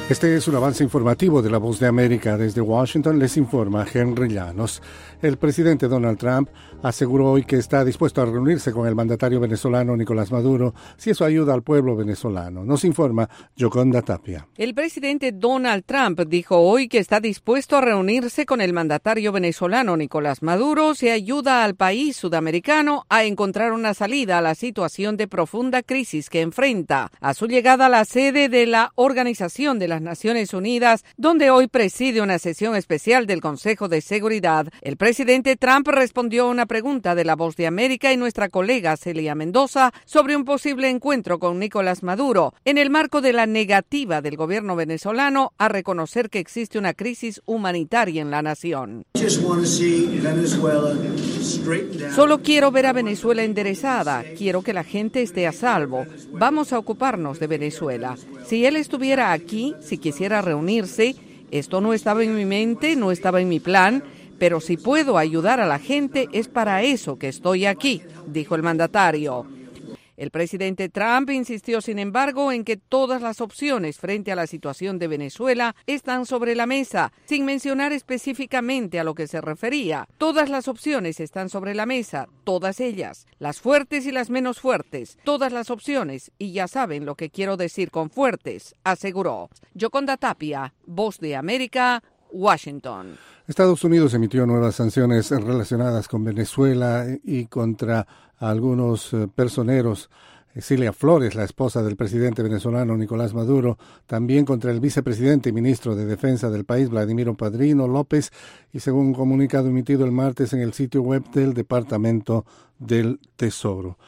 Este es un avance informativo de La Voz de América. Desde Washington les informa Henry Llanos. El presidente Donald Trump aseguró hoy que está dispuesto a reunirse con el mandatario venezolano Nicolás Maduro si eso ayuda al pueblo venezolano. Nos informa Yoconda Tapia. El presidente Donald Trump dijo hoy que está dispuesto a reunirse con el mandatario venezolano Nicolás Maduro si ayuda al país sudamericano a encontrar una salida a la situación de profunda crisis que enfrenta. A su llegada a la sede de la Organización de las Naciones Unidas, donde hoy preside una sesión especial del Consejo de Seguridad, el presidente Trump respondió a una pregunta de La Voz de América y nuestra colega Celia Mendoza sobre un posible encuentro con Nicolás Maduro, en el marco de la negativa del gobierno venezolano a reconocer que existe una crisis humanitaria en la nación. Solo quiero ver a Venezuela enderezada, quiero que la gente esté a salvo. Vamos a ocuparnos de Venezuela. Si él estuviera aquí, si quisiera reunirse, esto no estaba en mi mente, no estaba en mi plan, pero si puedo ayudar a la gente, es para eso que estoy aquí, dijo el mandatario. El presidente Trump insistió, sin embargo, en que todas las opciones frente a la situación de Venezuela están sobre la mesa, sin mencionar específicamente a lo que se refería. Todas las opciones están sobre la mesa, todas ellas, las fuertes y las menos fuertes, todas las opciones, y ya saben lo que quiero decir con fuertes, aseguró. Yoconda Tapia, Voz de América, Washington. Estados Unidos emitió nuevas sanciones relacionadas con Venezuela y contra algunos personeros. Cilia Flores, la esposa del presidente venezolano Nicolás Maduro, también contra el vicepresidente y ministro de Defensa del país, Vladimiro Padrino López, y según un comunicado emitido el martes en el sitio web del Departamento del Tesoro.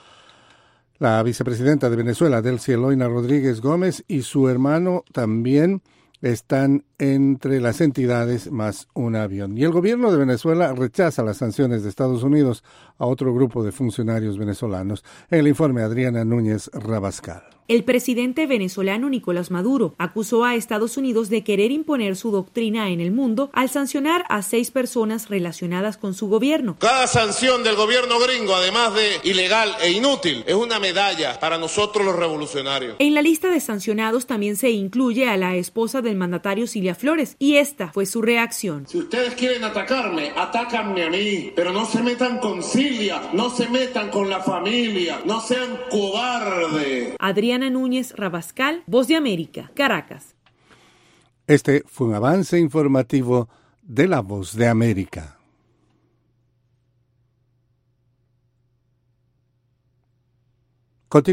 La vicepresidenta de Venezuela, Delcy Eloína Rodríguez Gómez, y su hermano también están entre las entidades más un avión. Y el gobierno de Venezuela rechaza las sanciones de Estados Unidos a otro grupo de funcionarios venezolanos. En el informe, Adriana Núñez Rabascal. El presidente venezolano Nicolás Maduro acusó a Estados Unidos de querer imponer su doctrina en el mundo al sancionar a 6 personas relacionadas con su gobierno. Cada sanción del gobierno gringo, además de ilegal e inútil, es una medalla para nosotros los revolucionarios. En la lista de sancionados también se incluye a la esposa del mandatario Cilia Flores, y esta fue su reacción. Si ustedes quieren atacarme, atácanme a mí, pero no se metan con Cilia, no se metan con la familia, no sean cobardes. Adriana Núñez Rabascal, Voz de América, Caracas. Este fue un avance informativo de La Voz de América.